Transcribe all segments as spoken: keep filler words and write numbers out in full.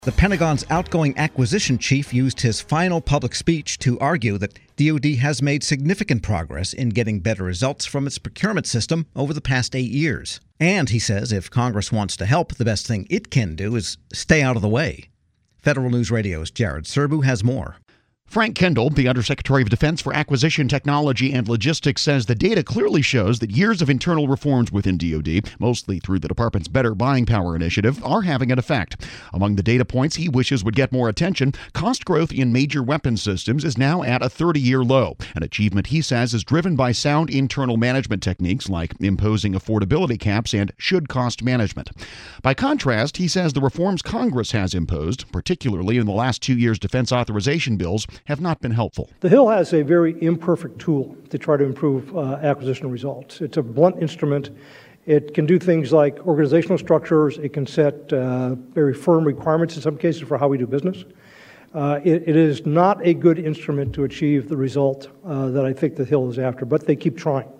The Pentagon's outgoing acquisition chief used his final public speech to argue that D O D has made significant progress in getting better results from its procurement system over the past eight years. And he says if Congress wants to help, the best thing it can do is stay out of the way. Federal News Radio's Jared Serbu has more. Frank Kendall, the Undersecretary of Defense for Acquisition, Technology, and Logistics, says the data clearly shows that years of internal reforms within D O D, mostly through the department's Better Buying Power initiative, are having an effect. Among the data points he wishes would get more attention, cost growth in major weapons systems is now at a thirty-year low, an achievement he says is driven by sound internal management techniques like imposing affordability caps and should-cost management. By contrast, he says the reforms Congress has imposed, particularly in the last two years' defense authorization bills, have not been helpful. The Hill has a very imperfect tool to try to improve uh, acquisition results. It's a blunt instrument. It can do things like organizational structures. It can set uh, very firm requirements in some cases for how we do business. Uh, it, it is not a good instrument to achieve the result uh, that I think the Hill is after, but they keep trying.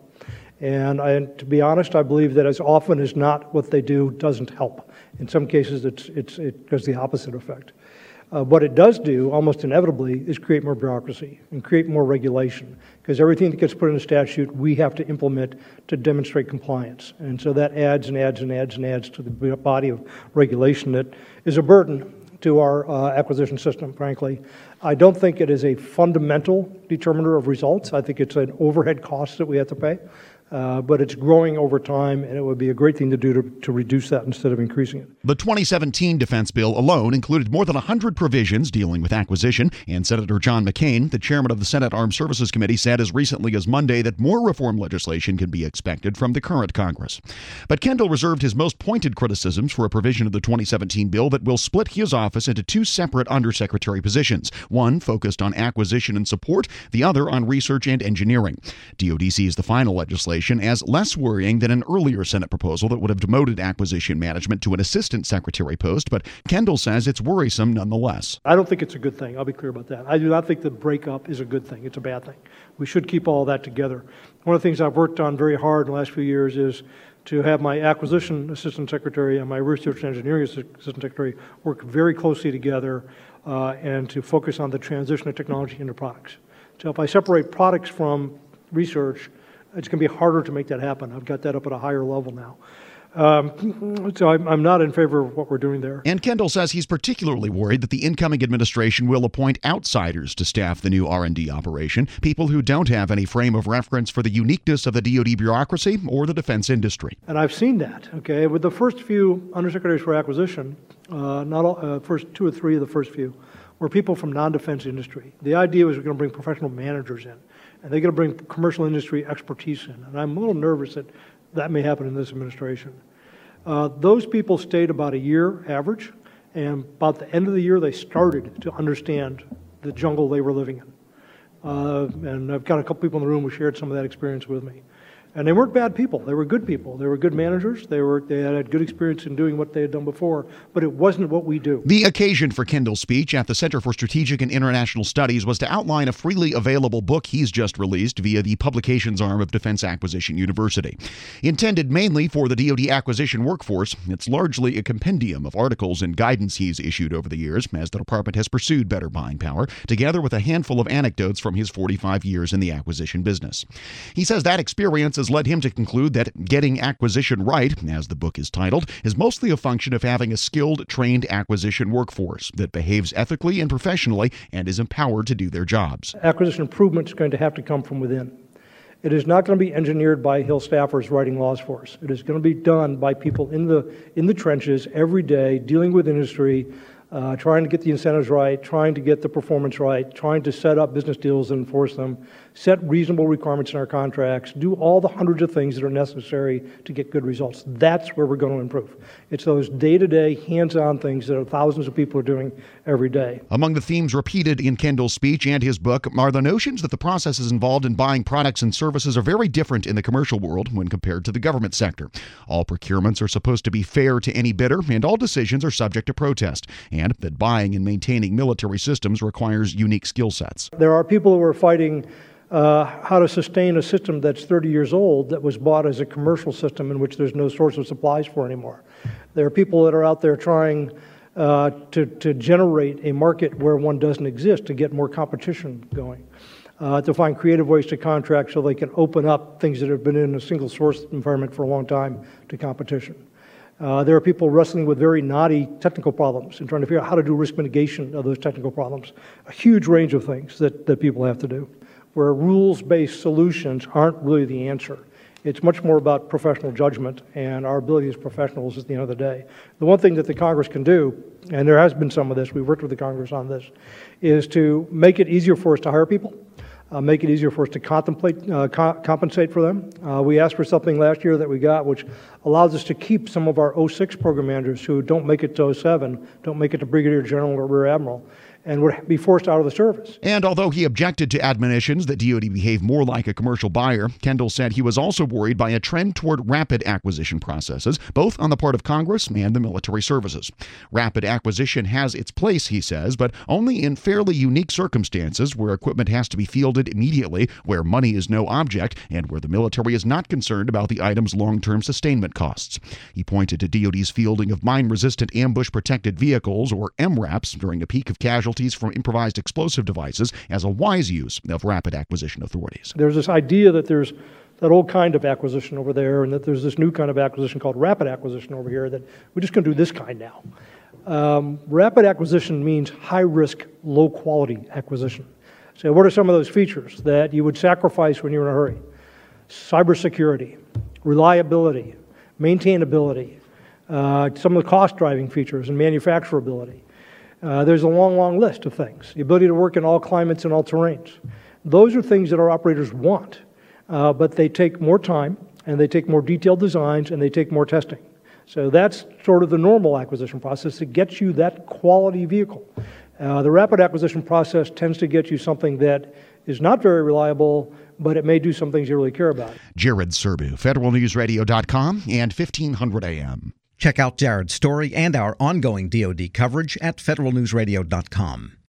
And I, to be honest, I believe that as often as not, what they do doesn't help. In some cases, it's, it's, it has the opposite effect. Uh, what it does do, almost inevitably, is create more bureaucracy and create more regulation, because everything that gets put in a statute, we have to implement to demonstrate compliance. And so that adds and adds and adds and adds to the body of regulation that is a burden to our uh, acquisition system, frankly. I don't think it is a fundamental determiner of results. I think it's an overhead cost that we have to pay. Uh, but it's growing over time, and it would be a great thing to do to, to reduce that instead of increasing it. The twenty seventeen defense bill alone included more than one hundred provisions dealing with acquisition, and Senator John McCain, the chairman of the Senate Armed Services Committee, said as recently as Monday that more reform legislation can be expected from the current Congress. But Kendall reserved his most pointed criticisms for a provision of the twenty seventeen bill that will split his office into two separate undersecretary positions, one focused on acquisition and support, the other on research and engineering. D O D sees the final legislation as less worrying than an earlier Senate proposal that would have demoted acquisition management to an assistant secretary post, but Kendall says it's worrisome nonetheless. I don't think it's a good thing. I'll be clear about that. I do not think the breakup is a good thing. It's a bad thing. We should keep all that together. One of the things I've worked on very hard in the last few years is to have my acquisition assistant secretary and my research and engineering assistant secretary work very closely together uh, and to focus on the transition of technology into products. So if I separate products from research, it's going to be harder to make that happen. I've got that up at a higher level now. Um, so I'm, I'm not in favor of what we're doing there. And Kendall says he's particularly worried that the incoming administration will appoint outsiders to staff the new R and D operation, people who don't have any frame of reference for the uniqueness of the D O D bureaucracy or the defense industry. And I've seen that, okay? With the first few undersecretaries for acquisition, uh, not all, uh, first two or three of the first few, were people from non-defense industry. The idea was we're going to bring professional managers in, and they're going to bring commercial industry expertise in. And I'm a little nervous that that may happen in this administration. Uh, those people stayed about a year average, and about the end of the year they started to understand the jungle they were living in. Uh, and I've got a couple people in the room who shared some of that experience with me. And they weren't bad people. They were good people. They were good managers. They were they had good experience in doing what they had done before, but it wasn't what we do. The occasion for Kendall's speech at the Center for Strategic and International Studies was to outline a freely available book he's just released via the publications arm of Defense Acquisition University. Intended mainly for the D O D acquisition workforce, it's largely a compendium of articles and guidance he's issued over the years as the department has pursued better buying power, together with a handful of anecdotes from his forty-five years in the acquisition business. He says that experience has led him to conclude that getting acquisition right, as the book is titled, is mostly a function of having a skilled, trained acquisition workforce that behaves ethically and professionally and is empowered to do their jobs. Acquisition improvement is going to have to come from within. It is not going to be engineered by Hill staffers writing laws for us. It is going to be done by people in the in the trenches every day, dealing with industry, uh, trying to get the incentives right, trying to get the performance right, trying to set up business deals and enforce them, set reasonable requirements in our contracts, do all the hundreds of things that are necessary to get good results. That's where we're going to improve. It's those day-to-day, hands-on things that thousands of people are doing every day. Among the themes repeated in Kendall's speech and his book are the notions that the processes involved in buying products and services are very different in the commercial world when compared to the government sector. All procurements are supposed to be fair to any bidder, and all decisions are subject to protest, and that buying and maintaining military systems requires unique skill sets. There are people who are fighting Uh, how to sustain a system that's thirty years old that was bought as a commercial system in which there's no source of supplies for anymore. There are people that are out there trying uh, to, to generate a market where one doesn't exist, to get more competition going, uh, to find creative ways to contract so they can open up things that have been in a single source environment for a long time to competition. Uh, there are people wrestling with very knotty technical problems and trying to figure out how to do risk mitigation of those technical problems. A huge range of things that, that people have to do, where rules-based solutions aren't really the answer. It's much more about professional judgment and our ability as professionals at the end of the day. The one thing that the Congress can do, and there has been some of this, we've worked with the Congress on this, is to make it easier for us to hire people. Uh, make it easier for us to contemplate, uh, co compensate for them. Uh, we asked for something last year that we got, which allows us to keep some of our oh six program managers who don't make it to oh seven, don't make it to Brigadier General or Rear Admiral, and would be forced out of the service. And although he objected to admonitions that D O D behave more like a commercial buyer, Kendall said he was also worried by a trend toward rapid acquisition processes, both on the part of Congress and the military services. Rapid acquisition has its place, he says, but only in fairly unique circumstances where equipment has to be fielded immediately, where money is no object, and where the military is not concerned about the item's long-term sustainment costs. He pointed to D O D's fielding of mine-resistant ambush-protected vehicles, or M RAPs, during a peak of casualties from improvised explosive devices as a wise use of rapid acquisition authorities. There's this idea that there's that old kind of acquisition over there and that there's this new kind of acquisition called rapid acquisition over here, that we're just going to do this kind now. Um, rapid acquisition means high-risk, low-quality acquisition. So what are some of those features that you would sacrifice when you're in a hurry? Cybersecurity, reliability, maintainability, uh, some of the cost-driving features and manufacturability. Uh, there's a long, long list of things. The ability to work in all climates and all terrains. Those are things that our operators want, uh, but they take more time, and they take more detailed designs, and they take more testing. So that's sort of the normal acquisition process that gets you that quality vehicle. Uh, the rapid acquisition process tends to get you something that is not very reliable, but it may do some things you really care about. Jared Serbu, Federal News Radio dot com and fifteen hundred A M. Check out Jared's story and our ongoing D O D coverage at Federal News Radio dot com.